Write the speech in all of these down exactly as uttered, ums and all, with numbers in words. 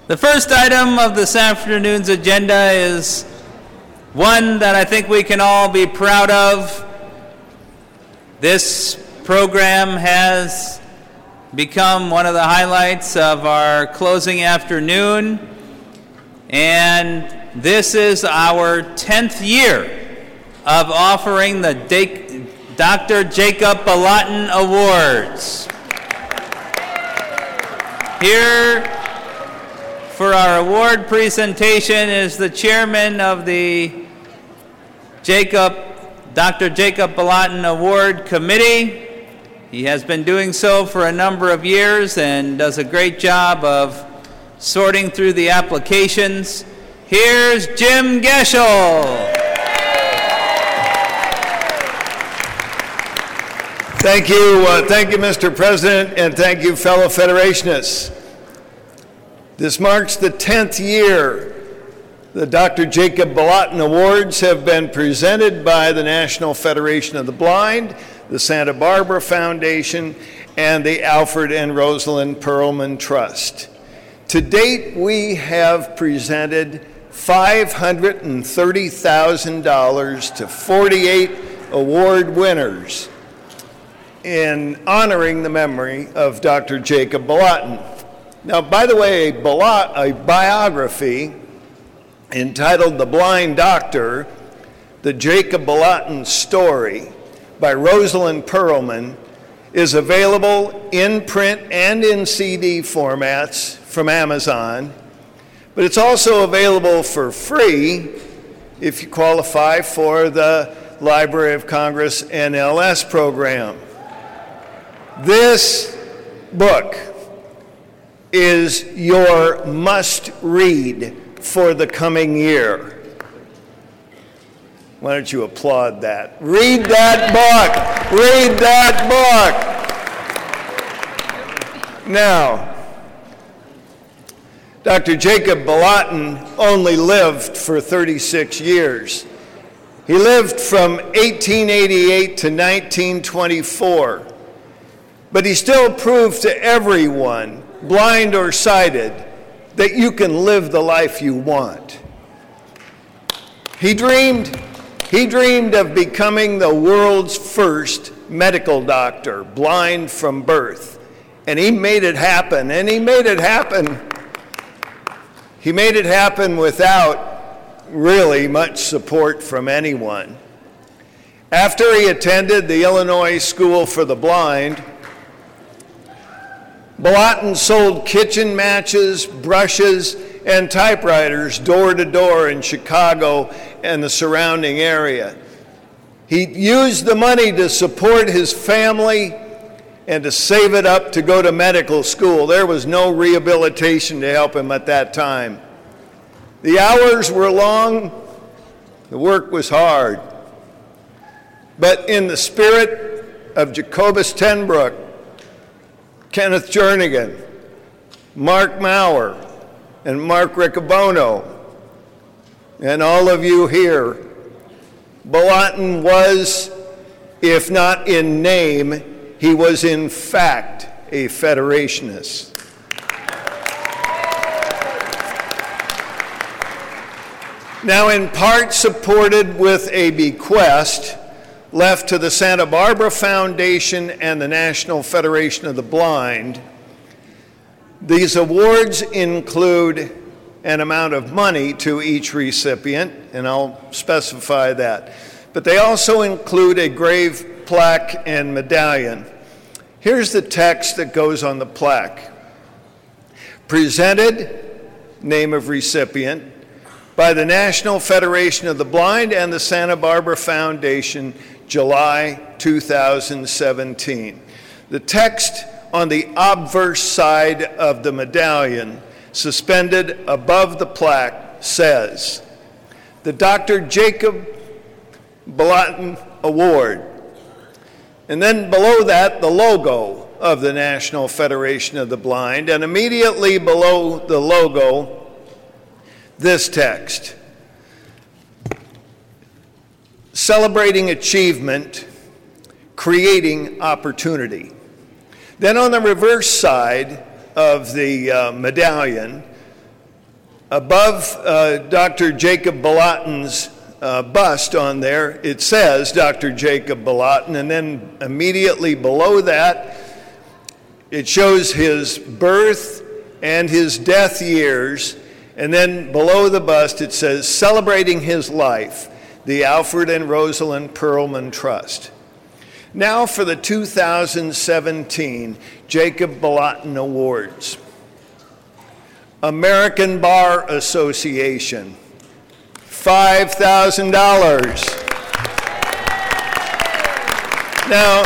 The first item of this afternoon's agenda is one that I think we can all be proud of. This program has become one of the highlights of our closing afternoon, and this is our tenth year of offering the Doctor Jacob Balatin Awards. Here for our award presentation is the chairman of the Jacob, Doctor Jacob Balatin Award Committee. He has been doing so for a number of years and does a great job of sorting through the applications. Here's Jim Geschel. Thank you, uh, thank you, Mister President, and thank you, fellow Federationists. This marks the tenth year the Doctor Jacob Balatin Awards have been presented by the National Federation of the Blind, the Santa Barbara Foundation, and the Alfred and Rosalind Perelman Trust. To date, we have presented five hundred thirty thousand dollars to forty-eight award winners in honoring the memory of Doctor Jacob Balatin. Now, by the way, a, Balat, a biography entitled The Blind Doctor, The Jacob Balatin Story by Rosalind Perelman is available in print and in C D formats from Amazon, but it's also available for free if you qualify for the Library of Congress N L S program. This book is your must-read for the coming year. Why don't you applaud that? Read that book! Read that book! Now, Doctor Jacob Balatin only lived for thirty-six years. He lived from eighteen eighty-eight to nineteen twenty-four, but he still proved to everyone, blind or sighted, that you can live the life you want. He dreamed, he dreamed of becoming the world's first medical doctor, blind from birth, and he made it happen, and he made it happen. He made it happen without really much support from anyone. After he attended the Illinois School for the Blind, Balatin sold kitchen matches, brushes, and typewriters door to door in Chicago and the surrounding area. He used the money to support his family and to save it up to go to medical school. There was no rehabilitation to help him at that time. The hours were long, the work was hard. But in the spirit of Jacobus Tenbrook, Kenneth Jernigan, Mark Maurer, and Mark Riccobono, and all of you here, Balatin was, if not in name, he was in fact a Federationist. Now, in part supported with a bequest left to the Santa Barbara Foundation and the National Federation of the Blind, these awards include an amount of money to each recipient, and I'll specify that. But they also include a grave plaque and medallion. Here's the text that goes on the plaque. Presented, name of recipient, by the National Federation of the Blind and the Santa Barbara Foundation, July two thousand seventeen. The text on the obverse side of the medallion, suspended above the plaque, says, the Doctor Jacob Balatin Award. And then below that, the logo of the National Federation of the Blind, and immediately below the logo, this text. Celebrating achievement, creating opportunity. Then on the reverse side of the uh, medallion, Above uh, Doctor Jacob Balatin's uh, bust on there, it says Doctor Jacob Balatin, and then immediately below that, it shows his birth and his death years, and then below the bust it says, celebrating his life, the Alfred and Rosalind Perlman Trust. Now for the two thousand seventeen Jacob Balatin Awards. American Bar Association, five thousand dollars. Now,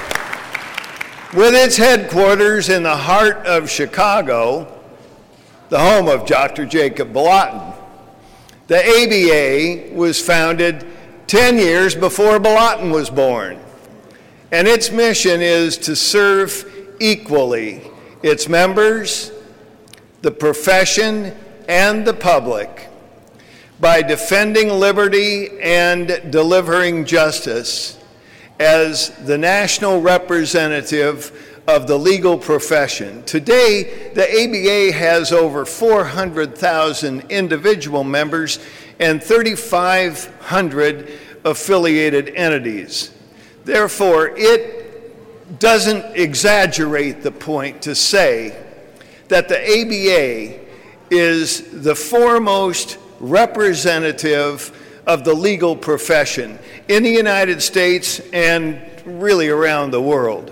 with its headquarters in the heart of Chicago, the home of Doctor Jacob Balatin, the A B A was founded ten years before Balatin was born. And its mission is to serve equally its members, the profession, and the public by defending liberty and delivering justice as the national representative of the legal profession. Today, the A B A has over four hundred thousand individual members and three thousand five hundred affiliated entities. Therefore, it doesn't exaggerate the point to say that the A B A is the foremost representative of the legal profession in the United States and really around the world.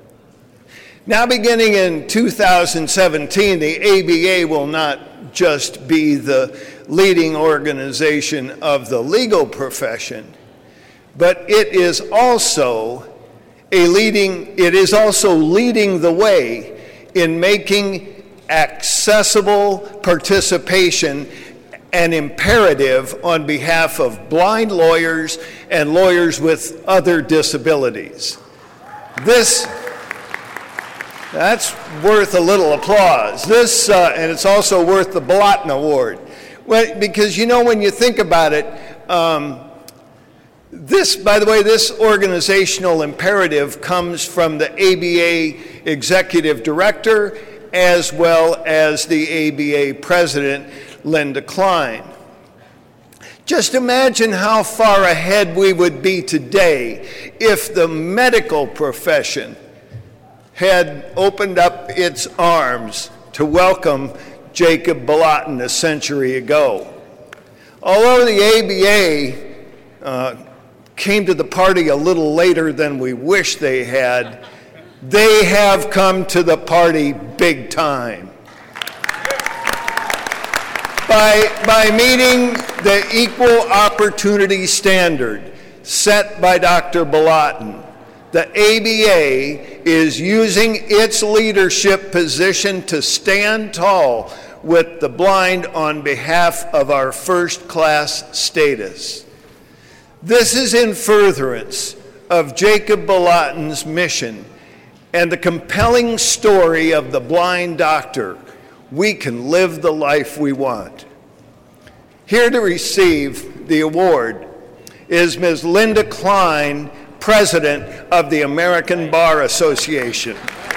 Now, beginning in two thousand seventeen, the A B A will not just be the leading organization of the legal profession, but it is also a leading, it is also leading the way in making accessible participation an imperative on behalf of blind lawyers and lawyers with other disabilities. This, that's worth a little applause. This, uh, and it's also worth the Balatin Award. Well, because, you know, when you think about it, um, this, by the way, this organizational imperative comes from the A B A Executive Director as well as the A B A President, Linda Klein. Just imagine how far ahead we would be today if the medical profession had opened up its arms to welcome Jacob Balatin a century ago. Although the A B A uh, came to the party a little later than we wish they had, they have come to the party big time. By, by meeting the equal opportunity standard set by Doctor Balatin, the A B A is using its leadership position to stand tall with the blind on behalf of our first-class status. This is in furtherance of Jacob Balatin's mission and the compelling story of the blind doctor. We can live the life we want. Here to receive the award is Miz Linda Klein, President of the American Bar Association.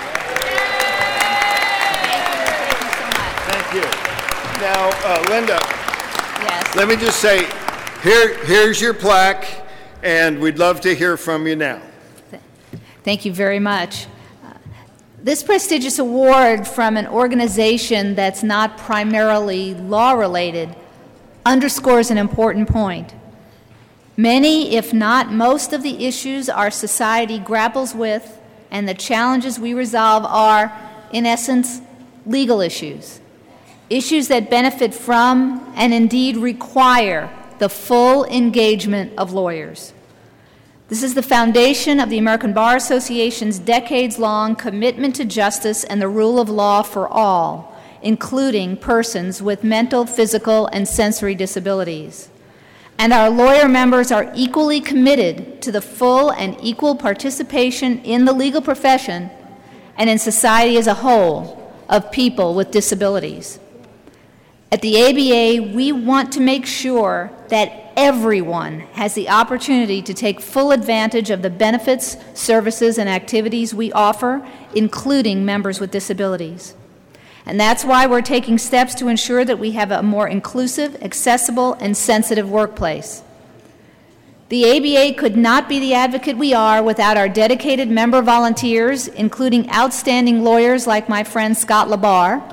Thank you. Now, uh, Linda, yes. Let me just say, here, here's your plaque, and we'd love to hear from you now. Thank you very much. Uh, this prestigious award from an organization that's not primarily law-related underscores an important point. Many, if not most, of the issues our society grapples with and the challenges we resolve are, in essence, legal issues. Issues that benefit from and indeed require the full engagement of lawyers. This is the foundation of the American Bar Association's decades-long commitment to justice and the rule of law for all, including persons with mental, physical, and sensory disabilities. And our lawyer members are equally committed to the full and equal participation in the legal profession and in society as a whole of people with disabilities. At the A B A, we want to make sure that everyone has the opportunity to take full advantage of the benefits, services, and activities we offer, including members with disabilities. And that's why we're taking steps to ensure that we have a more inclusive, accessible, and sensitive workplace. The A B A could not be the advocate we are without our dedicated member volunteers, including outstanding lawyers like my friend Scott Labar.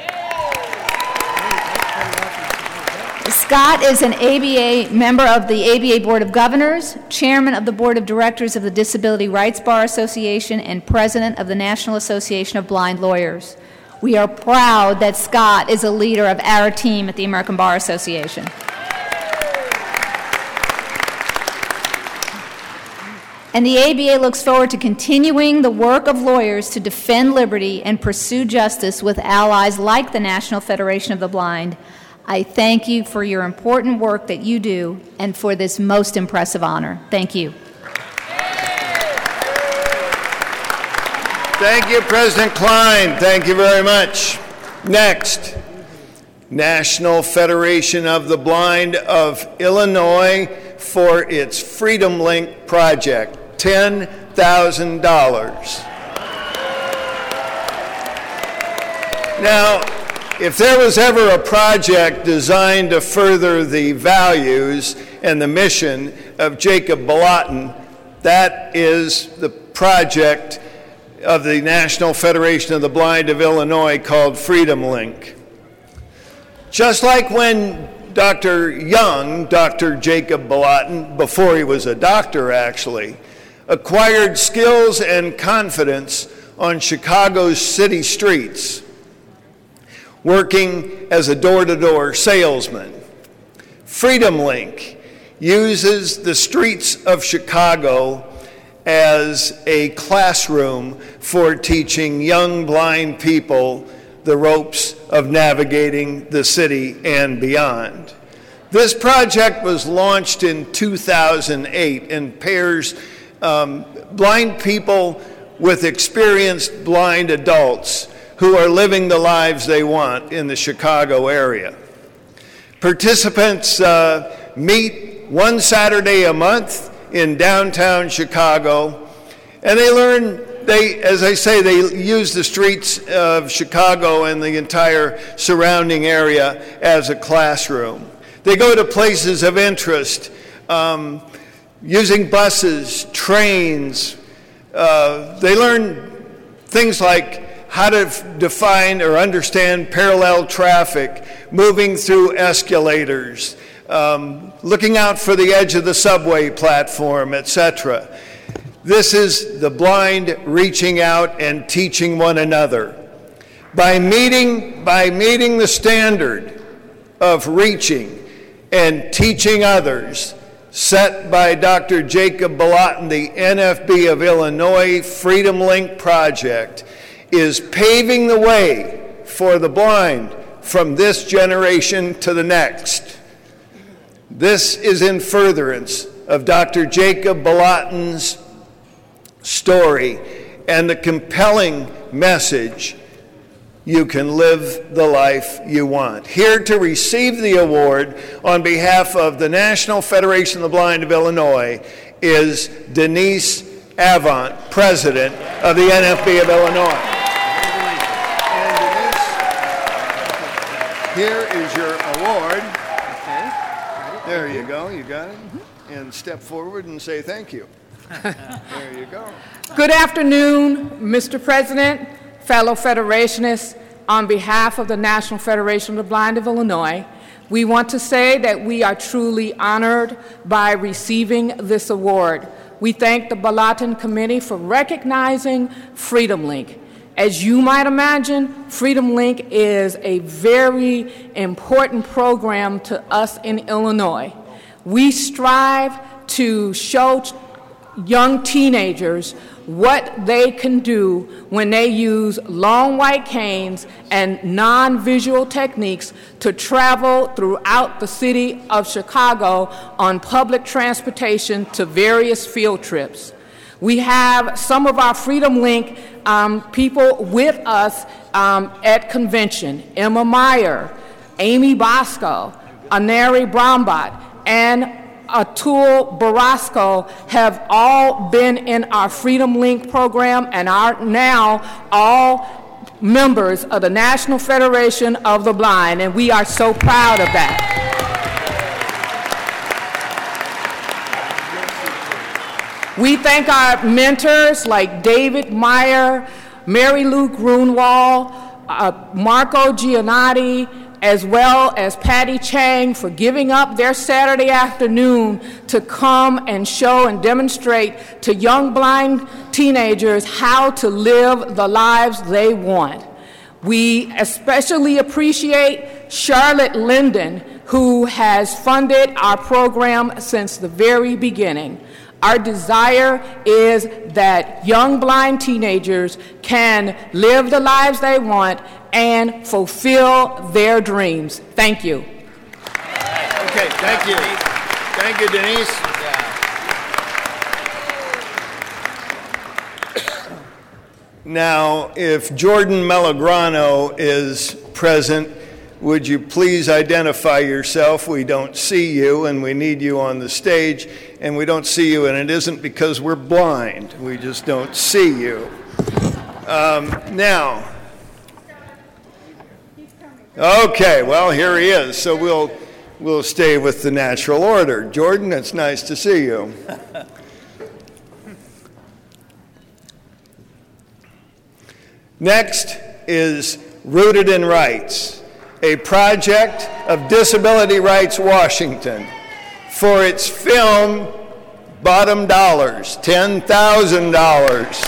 Scott is an A B A member of the A B A Board of Governors, chairman of the Board of Directors of the Disability Rights Bar Association, and president of the National Association of Blind Lawyers. We are proud that Scott is a leader of our team at the American Bar Association. And the A B A looks forward to continuing the work of lawyers to defend liberty and pursue justice with allies like the National Federation of the Blind. I thank you for your important work that you do and for this most impressive honor. Thank you. Thank you, President Klein. Thank you very much. Next, National Federation of the Blind of Illinois for its Freedom Link project, ten thousand dollars. Now, if there was ever a project designed to further the values and the mission of Jacob Balatin, that is the project of the National Federation of the Blind of Illinois called Freedom Link. Just like when Doctor Young, Doctor Jacob Balatin, before he was a doctor actually, acquired skills and confidence on Chicago's city streets, working as a door-to-door salesman. Freedom Link uses the streets of Chicago as a classroom for teaching young blind people the ropes of navigating the city and beyond. This project was launched in two thousand eight and pairs um, blind people with experienced blind adults who are living the lives they want in the Chicago area. Participants uh, meet one Saturday a month in downtown Chicago, and they learn, they, as I say, they use the streets of Chicago and the entire surrounding area as a classroom. They go to places of interest, um, using buses, trains. Uh, they learn things like how to f- define or understand parallel traffic, moving through escalators, um, looking out for the edge of the subway platform, et cetera. This is the blind reaching out and teaching one another. By meeting, by meeting the standard of reaching and teaching others set by Doctor Jacob Balatin, the N F B of Illinois Freedom Link project is paving the way for the blind from this generation to the next. This is in furtherance of Doctor Jacob Balatin's story and the compelling message: you can live the life you want. Here to receive the award on behalf of the National Federation of the Blind of Illinois is Denise Avant, President of the N F B of Illinois. And Denise, here is your award. There you go, you got it. And step forward and say thank you. There you go. Good afternoon, Mister President, fellow Federationists. On behalf of the National Federation of the Blind of Illinois, we want to say that we are truly honored by receiving this award. We thank the Balatin Committee for recognizing Freedom Link. As you might imagine, Freedom Link is a very important program to us in Illinois. We strive to show young teenagers what they can do when they use long white canes and non-visual techniques to travel throughout the city of Chicago on public transportation to various field trips. We have some of our Freedom Link um, people with us um, at convention: Emma Meyer, Amy Bosco, Anari Brombat, and Atul Barasco have all been in our Freedom Link program and are now all members of the National Federation of the Blind, and we are so proud of that. We thank our mentors like David Meyer, Mary Lou Grunwald, uh, Marco Giannotti, as well as Patty Chang for giving up their Saturday afternoon to come and show and demonstrate to young blind teenagers how to live the lives they want. We especially appreciate Charlotte Linden, who has funded our program since the very beginning. Our desire is that young blind teenagers can live the lives they want and fulfill their dreams. Thank you. Okay, thank you. Thank you, Denise. Now, if Jordan Melograno is present, would you please identify yourself? We don't see you, and we need you on the stage, and we don't see you, and it isn't because we're blind. We just don't see you. Um, now, okay, well, here he is, so we'll, we'll stay with the natural order. Jordan, it's nice to see you. Next is Rooted in Rights, a project of Disability Rights Washington, for its film Bottom Dollars, ten thousand dollars.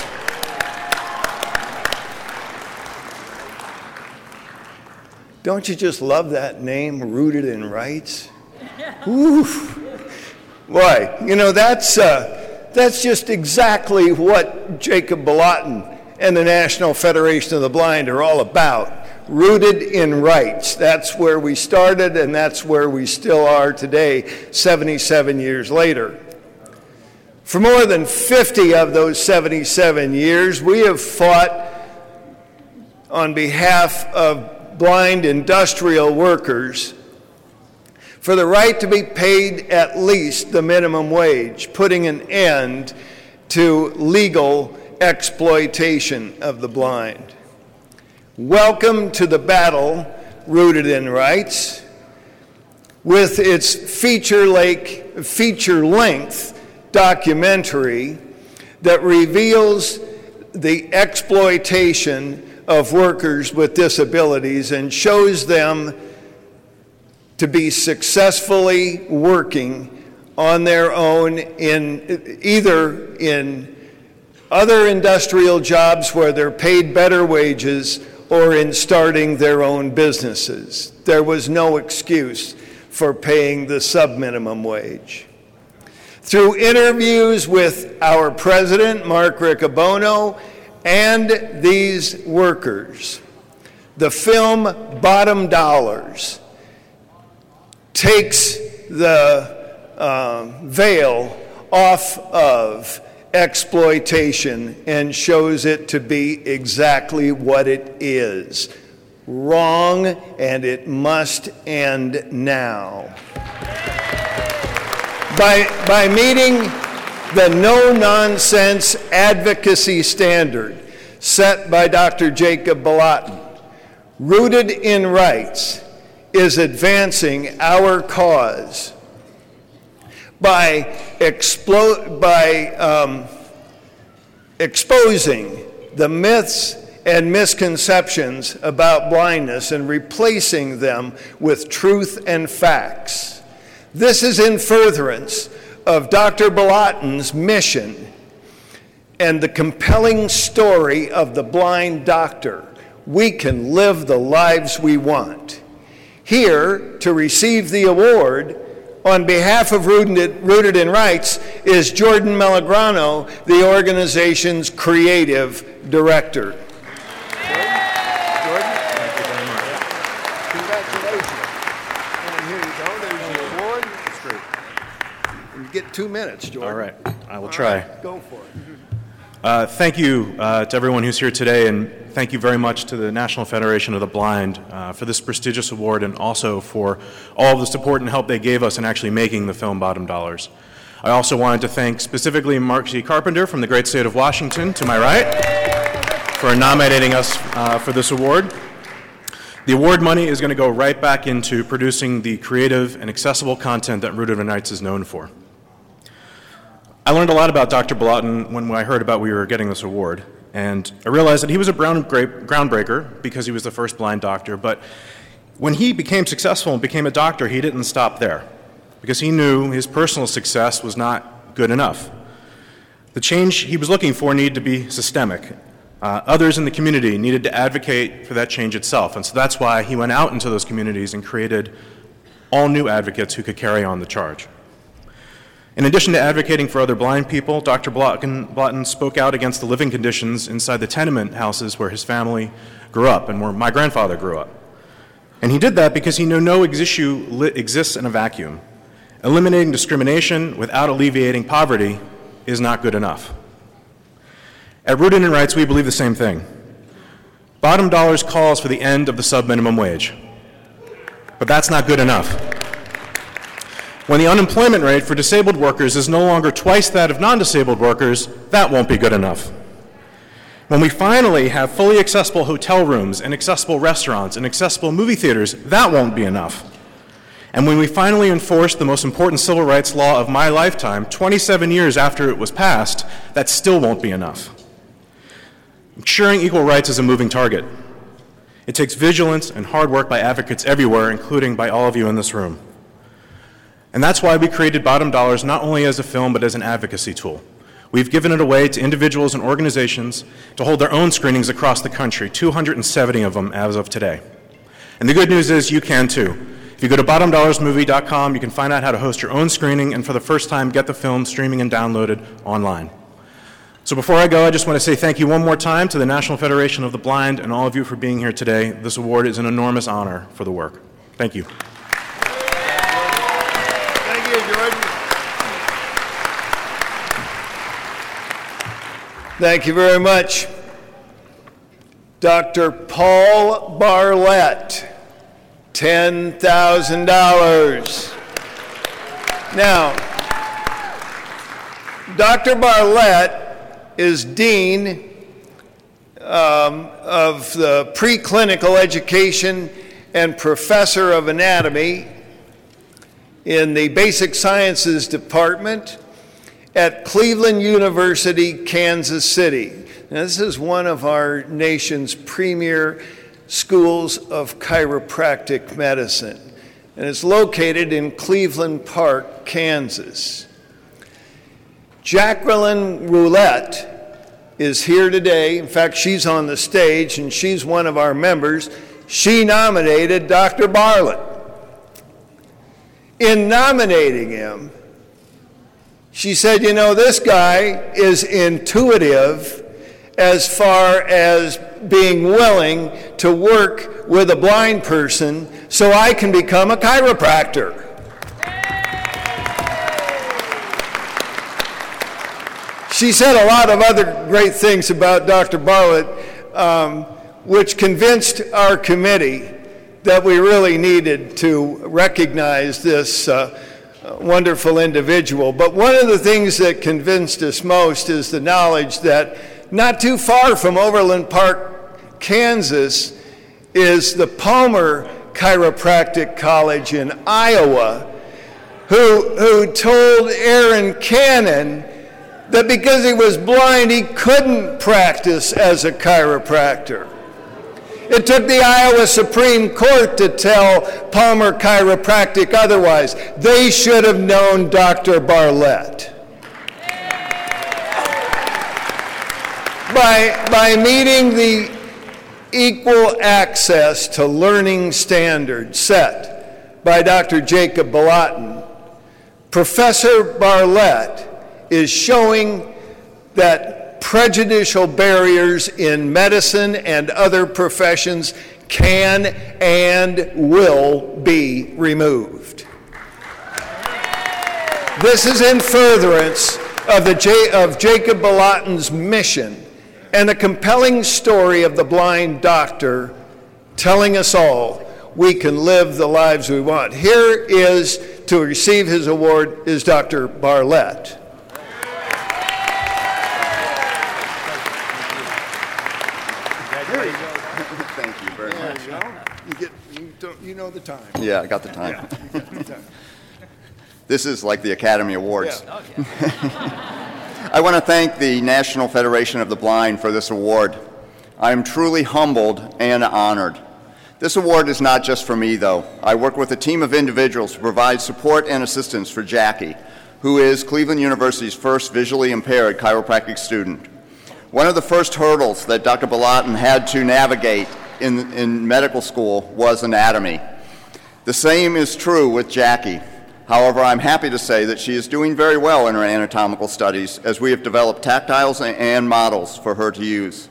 Don't you just love that name, Rooted in Rights? Oof. Boy, you know, that's, uh, that's just exactly what Jacob Balatin and the National Federation of the Blind are all about. Rooted in rights. That's where we started, and that's where we still are today, seventy-seven years later. For more than fifty of those seventy-seven years, we have fought on behalf of blind industrial workers for the right to be paid at least the minimum wage, putting an end to legal exploitation of the blind. Welcome to the battle, Rooted in Rights, with its feature-length feature-length documentary that reveals the exploitation of workers with disabilities and shows them to be successfully working on their own in either in other industrial jobs where they're paid better wages or in starting their own businesses. There was no excuse for paying the sub-minimum wage. Through interviews with our president, Mark Riccobono, and these workers, the film Bottom Dollars takes the uh, veil off of exploitation and shows it to be exactly what it is. Wrong, and it must end now. By, by meeting the no-nonsense advocacy standard set by Doctor Jacob Balatin, Rooted in Rights is advancing our cause by, explo- by um, exposing the myths and misconceptions about blindness and replacing them with truth and facts. This is in furtherance of Doctor Balatin's mission and the compelling story of the blind doctor. We can live the lives we want. Here to receive the award on behalf of Rooted, Rooted in Rights is Jordan Melograno, the organization's creative director. Jordan, thank you very much. Congratulations. And here you go. There's your award. That's great. You get two minutes, Jordan. All right. I will All try. Right, go for it. Uh, thank you uh, to everyone who's here today, and thank you very much to the National Federation of the Blind uh, for this prestigious award, and also for all of the support and help they gave us in actually making the film Bottom Dollars. I also wanted to thank specifically Mark G. Carpenter from the great state of Washington, to my right. for nominating us uh, for this award. The award money is going to go right back into producing the creative and accessible content that Root of the Knights is known for. I learned a lot about Doctor Bolotin when I heard about we were getting this award, and I realized that he was a groundbreaker because he was the first blind doctor, but when he became successful and became a doctor, he didn't stop there because he knew his personal success was not good enough. The change he was looking for needed to be systemic. Uh, others in the community needed to advocate for that change itself, and so that's why he went out into those communities and created all new advocates who could carry on the charge. In addition to advocating for other blind people, Doctor Bolotin spoke out against the living conditions inside the tenement houses where his family grew up and where my grandfather grew up. And he did that because he knew no issue exists in a vacuum. Eliminating discrimination without alleviating poverty is not good enough. At Rooted in Rights, we believe the same thing. Bottom Dollars calls for the end of the sub-minimum wage. But that's not good enough. When the unemployment rate for disabled workers is no longer twice that of non-disabled workers, that won't be good enough. When we finally have fully accessible hotel rooms and accessible restaurants and accessible movie theaters, that won't be enough. And when we finally enforce the most important civil rights law of my lifetime, twenty-seven years after it was passed, that still won't be enough. Ensuring equal rights is a moving target. It takes vigilance and hard work by advocates everywhere, including by all of you in this room. And that's why we created Bottom Dollars not only as a film, but as an advocacy tool. We've given it away to individuals and organizations to hold their own screenings across the country, two hundred seventy of them as of today. And the good news is you can too. If you go to bottom dollars movie dot com, you can find out how to host your own screening and for the first time get the film streaming and downloaded online. So before I go, I just want to say thank you one more time to the National Federation of the Blind and all of you for being here today. This award is an enormous honor for the work. Thank you. Thank you, George. Thank you very much. Doctor Paul Barlett, ten thousand dollars. Now, Doctor Barlett is Dean um, of the Preclinical Education and Professor of Anatomy in the Basic Sciences Department at Cleveland University, Kansas City. Now, this is one of our nation's premier schools of chiropractic medicine, and it's located in Cleveland Park, Kansas. Jacqueline Roulette is here today. In fact, she's on the stage, and she's one of our members. She nominated Doctor Barlett. In nominating him, she said, you know, this guy is intuitive as far as being willing to work with a blind person so I can become a chiropractor. She said a lot of other great things about Doctor Barlett, um, which convinced our committee that we really needed to recognize this uh, wonderful individual. But one of the things that convinced us most is the knowledge that not too far from Overland Park, Kansas, is the Palmer Chiropractic College in Iowa, who, who told Aaron Cannon that because he was blind, he couldn't practice as a chiropractor. It took the Iowa Supreme Court to tell Palmer Chiropractic otherwise. They should have known Doctor Barlett. By, by meeting the equal access to learning standards set by Doctor Jacob Bolotin, Professor Barlett is showing that prejudicial barriers in medicine and other professions can and will be removed. This is in furtherance of, the J- of Jacob Bolotin's mission and a compelling story of the blind doctor telling us all we can live the lives we want. Here is, to receive his award, is Doctor Barlett. You know the time. Yeah, I got the time. Yeah, you got the time. This is like the Academy Awards. Yeah. I want to thank the National Federation of the Blind for this award. I am truly humbled and honored. This award is not just for me, though. I work with a team of individuals to provide support and assistance for Jackie, who is Cleveland University's first visually impaired chiropractic student. One of the first hurdles that Doctor Balatin had to navigate in, in medical school was anatomy. The same is true with Jackie. However, I'm happy to say that she is doing very well in her anatomical studies, as we have developed tactiles and models for her to use.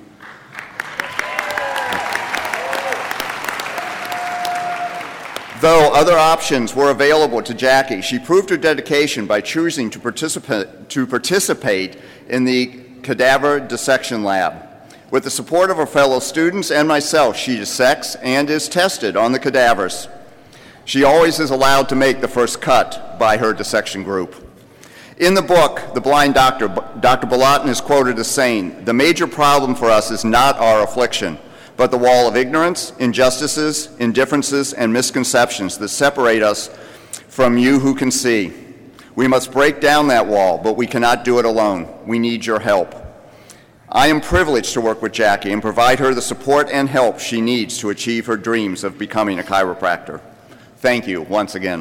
Though other options were available to Jackie, she proved her dedication by choosing to participate, to participate in the cadaver dissection lab. With the support of her fellow students and myself, she dissects and is tested on the cadavers. She always is allowed to make the first cut by her dissection group. In the book, The Blind Doctor, Doctor Balatin is quoted as saying, "The major problem for us is not our affliction, but the wall of ignorance, injustices, indifferences, and misconceptions that separate us from you who can see. We must break down that wall, but we cannot do it alone. We need your help." I am privileged to work with Jackie and provide her the support and help she needs to achieve her dreams of becoming a chiropractor. Thank you once again.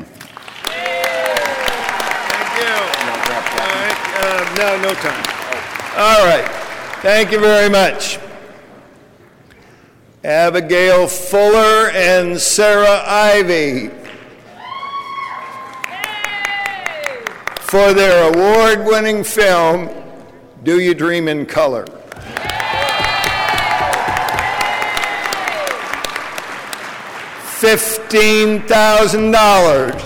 Thank you. All right, uh, no, no time. All right. Thank you very much. Abigail Fuller and Sarah Ivy for their award-winning film, Do You Dream in Color? fifteen thousand dollars.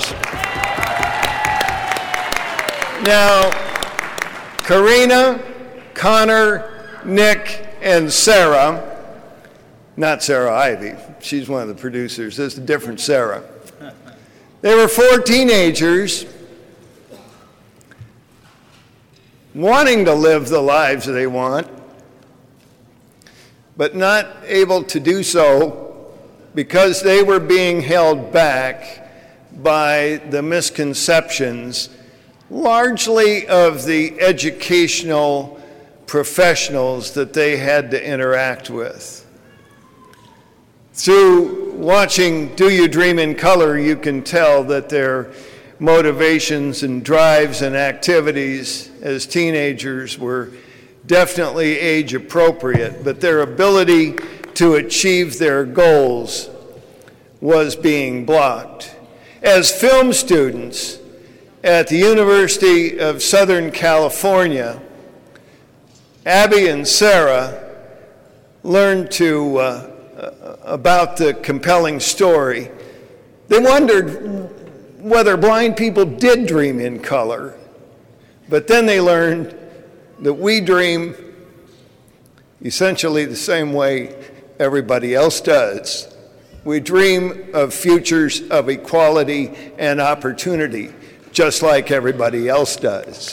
Now, Karina, Connor, Nick, and Sarah, not Sarah Ivy, she's one of the producers, this is a different Sarah. They were four teenagers wanting to live the lives they want, but not able to do so because they were being held back by the misconceptions, largely of the educational professionals that they had to interact with. Through watching Do You Dream in Color, you can tell that their motivations and drives and activities as teenagers were definitely age appropriate, but their ability to achieve their goals was being blocked. As film students at the University of Southern California, Abby and Sarah learned to uh, about the compelling story. They wondered whether blind people did dream in color, but then they learned that we dream essentially the same way everybody else does. We dream of futures of equality and opportunity, just like everybody else does.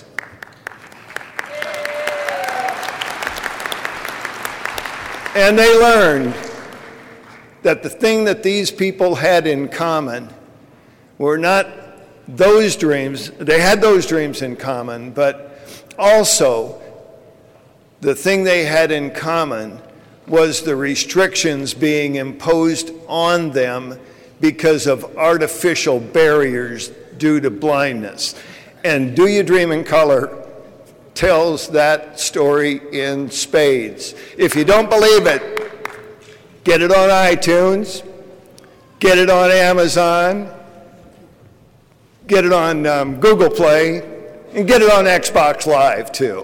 And they learned that the thing that these people had in common were not those dreams. They had those dreams in common, but also the thing they had in common was the restrictions being imposed on them because of artificial barriers due to blindness. And Do You Dream in Color tells that story in spades. If you don't believe it, get it on iTunes, get it on Amazon, get it on um, Google Play, and get it on Xbox Live too.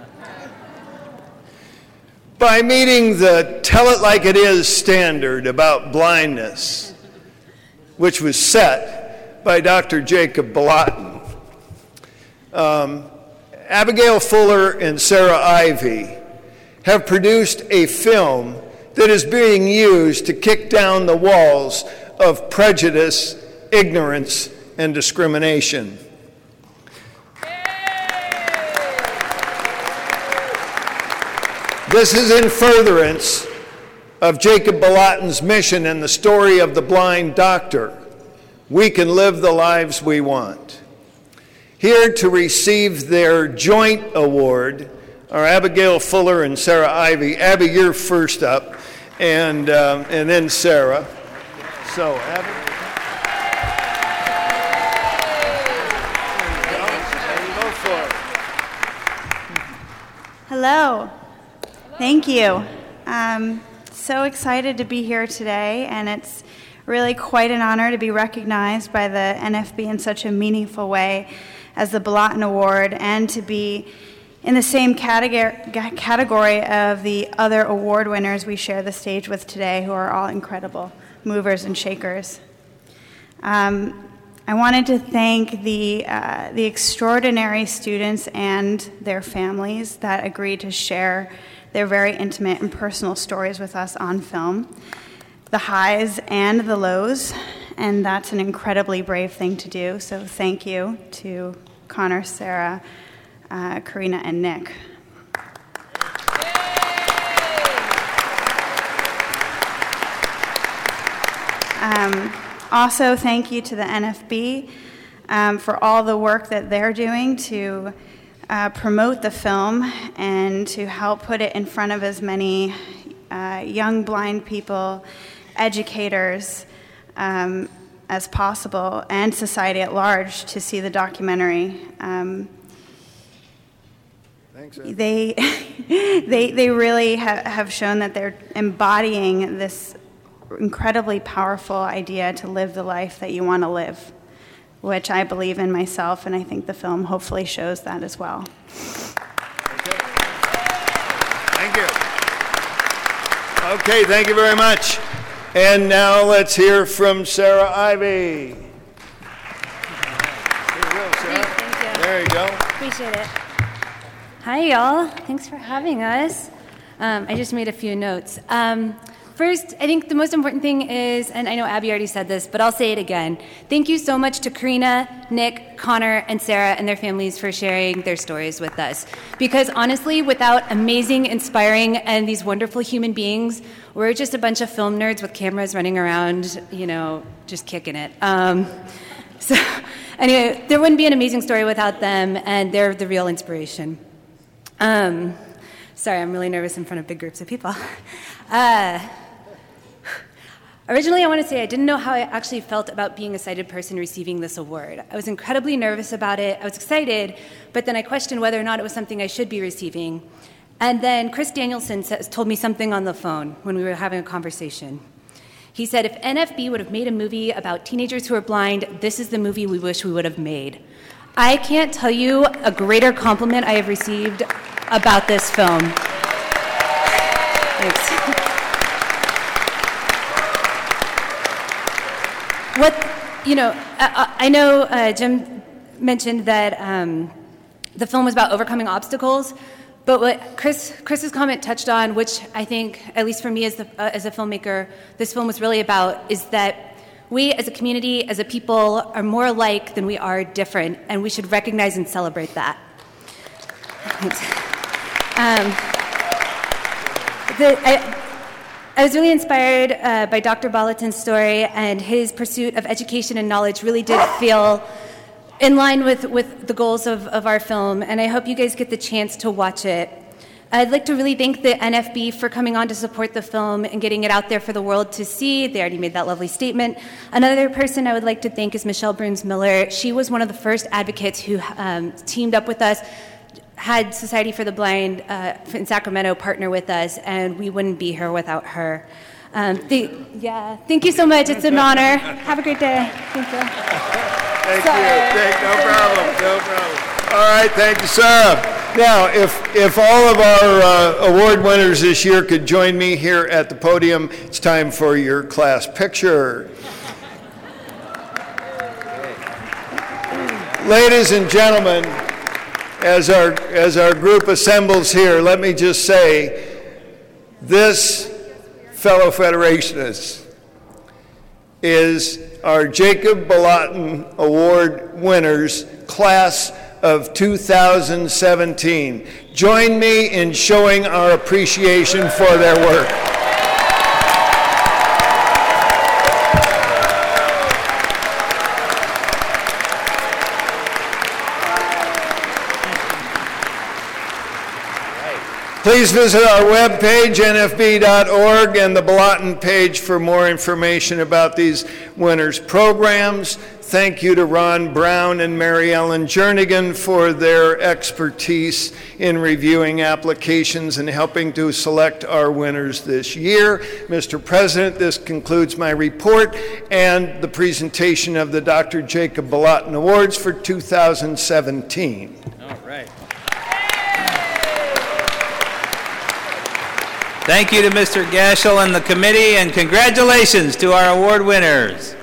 By meeting the Tell It Like It Is standard about blindness, which was set by Doctor Jacob Balatin, um, Abigail Fuller and Sarah Ivy have produced a film that is being used to kick down the walls of prejudice, ignorance, and discrimination. This is in furtherance of Jacob Balatin's mission and the story of the blind doctor, we can live the lives we want. Here to receive their joint award are Abigail Fuller and Sarah Ivy. Abby, you're first up, and, um, and then Sarah. So, Abby. Hello. Thank you. Um, so excited to be here today, and it's really quite an honor to be recognized by the N F B in such a meaningful way as the Balatin Award, and to be in the same category, category of the other award winners we share the stage with today, who are all incredible movers and shakers. Um, I wanted to thank the, uh, the extraordinary students and their families that agreed to share their very intimate and personal stories with us on film, the highs and the lows, and that's an incredibly brave thing to do, so thank you to Connor, Sarah, uh, Karina, and Nick. Um, Also, thank you to the N F B um, for all the work that they're doing to uh, promote the film and to help put it in front of as many uh, young blind people, educators um, as possible, and society at large to see the documentary. Um, Thanks, they, they, they really ha- have shown that they're embodying this incredibly powerful idea to live the life that you want to live, which I believe in myself, and I think the film hopefully shows that as well. Okay. Thank you. Okay, thank you very much. And now let's hear from Sarah Ivy. There you go, Sarah. Thank you. There you go. Appreciate it. Hi, y'all. Thanks for having us. Um, I just made a few notes. Um, First, I think the most important thing is, and I know Abby already said this, but I'll say it again. Thank you so much to Karina, Nick, Connor, and Sarah and their families for sharing their stories with us. Because honestly, without amazing, inspiring, and these wonderful human beings, we're just a bunch of film nerds with cameras running around, you know, just kicking it. Um, so anyway, there wouldn't be an amazing story without them, and they're the real inspiration. Um, sorry, I'm really nervous in front of big groups of people. Uh, Originally, I want to say I didn't know how I actually felt about being a sighted person receiving this award. I was incredibly nervous about it. I was excited, but then I questioned whether or not it was something I should be receiving. And then Chris Danielson says, told me something on the phone when we were having a conversation. He said, if N F B would have made a movie about teenagers who are blind, this is the movie we wish we would have made. I can't tell you a greater compliment I have received about this film. Thanks. What, you know, I, I know uh, Jim mentioned that um, the film was about overcoming obstacles, but what Chris Chris's comment touched on, which I think, at least for me as, the, uh, as a filmmaker, this film was really about, is that we as a community, as a people, are more alike than we are different, and we should recognize and celebrate that. um, the, I, I was really inspired uh, by Doctor Balatin's story, and his pursuit of education and knowledge really did feel in line with, with the goals of, of our film, and I hope you guys get the chance to watch it. I'd like to really thank the N F B for coming on to support the film and getting it out there for the world to see. They already made that lovely statement. Another person I would like to thank is Michelle Burns-Miller. She was one of the first advocates who um, teamed up with us, had Society for the Blind uh, in Sacramento partner with us, and we wouldn't be here without her. Um, the, yeah, thank you so much. It's an honor. Have a great day. Thank you. Thank Sorry. you. Thank, no problem. No problem. All right. Thank you, Sarah. Now, if if all of our uh, award winners this year could join me here at the podium, it's time for your class picture. Ladies and gentlemen, as our as our group assembles here, let me just say, this, fellow Federationists, is our Jacob Balatin Award winners, class of two thousand seventeen. Join me in showing our appreciation for their work. Please visit our webpage, N F B dot org, and the Balaton page for more information about these winners' programs. Thank you to Ron Brown and Mary Ellen Jernigan for their expertise in reviewing applications and helping to select our winners this year. Mister President, this concludes my report and the presentation of the Doctor Jacob Balaton Awards for two thousand seventeen. All right. Thank you to Mister Gashel and the committee, and congratulations to our award winners.